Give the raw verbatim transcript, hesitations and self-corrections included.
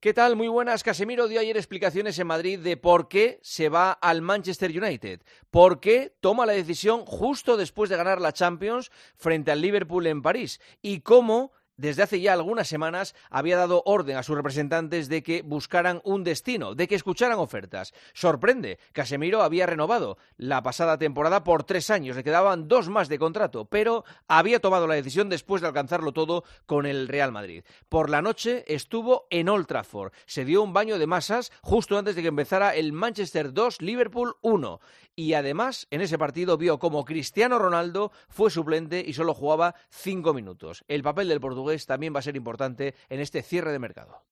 ¿Qué tal? Muy buenas. Casemiro dio ayer explicaciones en Madrid de por qué se va al Manchester United, por qué toma la decisión justo después de ganar la Champions frente al Liverpool en París y cómo desde hace ya algunas semanas había dado orden a sus representantes de que buscaran un destino, de que escucharan ofertas. Sorprende, Casemiro había renovado la pasada temporada por tres años, le quedaban dos más de contrato, pero había tomado la decisión después de alcanzarlo todo con el Real Madrid. Por la noche estuvo en Old Trafford, se dio un baño de masas justo antes de que empezara el Manchester dos, Liverpool uno. Y además, en ese partido vio como Cristiano Ronaldo fue suplente y solo jugaba cinco minutos. El papel del portugués también va a ser importante en este cierre de mercado.